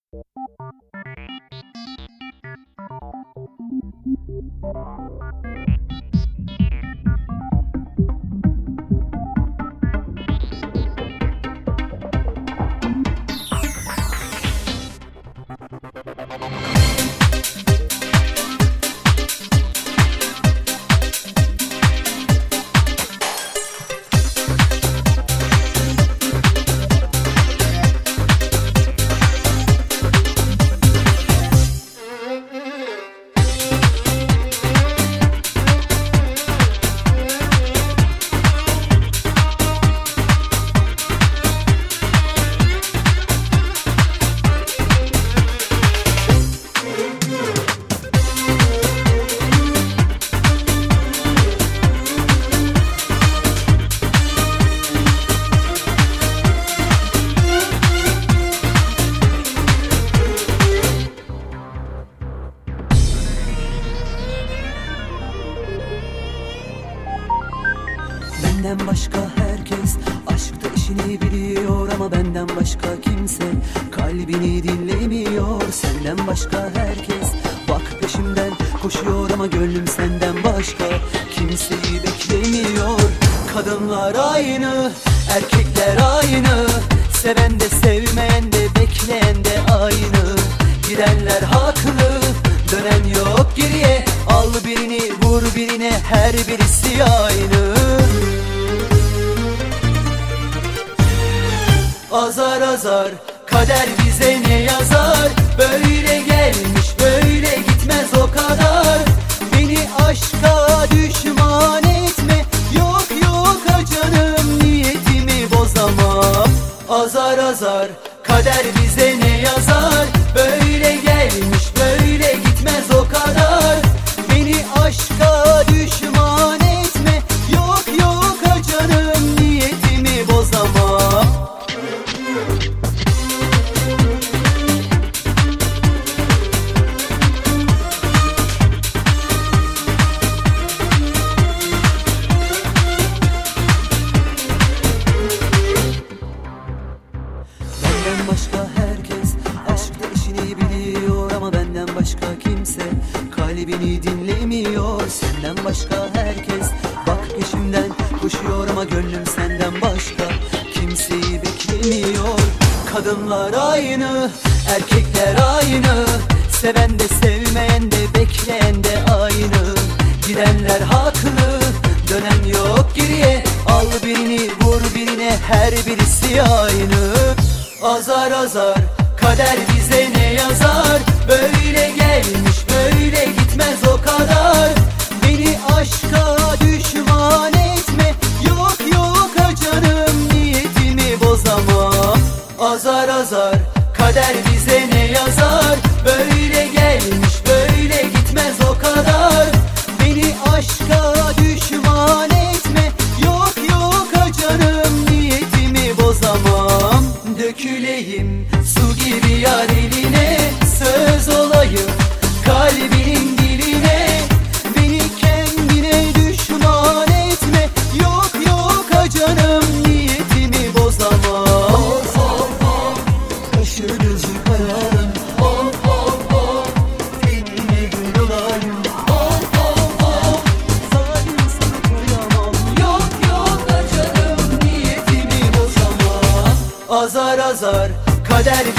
Benden başka herkes aşkta işini biliyor, ama benden başka kimse kalbini dinlemiyor. Senden başka herkes bak peşimden koşuyor, ama gönlüm senden başka kimseyi beklemiyor. Kadınlar aynı, erkekler aynı, seven de sevmeyen de bekleyen de aynı. Gidenler haklı, dönen yok geriye, al birini vur birine, her birisi aynı. Azar azar kader bize ne yazar, böyle gelmiş böyle gitmez o kadar. Beni aşka düşman etme, yok yok canım, niyetimi bozamam. Azar azar kader bize ne yazar, böyle gelmiş böyle gitmez o kadar. Beni aşka düşman etme, yok yok canım, niyetimi bozamam. Benden başka herkes aşkta işini biliyor, ama benden başka kimse kalbini dinlemiyor. Senden başka herkes bak peşimden koşuyor, ama gönlüm senden başka kimseyi beklemiyor. Kadınlar aynı, erkekler aynı, seven de sevmeyen de bekleyen de aynı. Gidenler haklı, dönen yok geriye, al birini vur birine, her birisi aynı. Azar azar kader bize ne yazar, böyle gelmiş böyle gitmez o kadar. Beni aşka düşman etme, yok yok canım, niyetimi bozamam. Azar azar kader bize ne yazar, böyle gelmiş böyle gitmez o kadar. Beni aşka düşman etme, yok yok canım, niyetimi bozamam. Döküleyim su gibi yar eline, söz olayım kalbinin diline. Beni kendine düşman etme, yok yok canım, niyetimi bozamam. Kaşı gözü kararın, tenine gül olayım. Zalim sana kıyamam, yok yok canım, niyetimi bozamam. Azar azar kader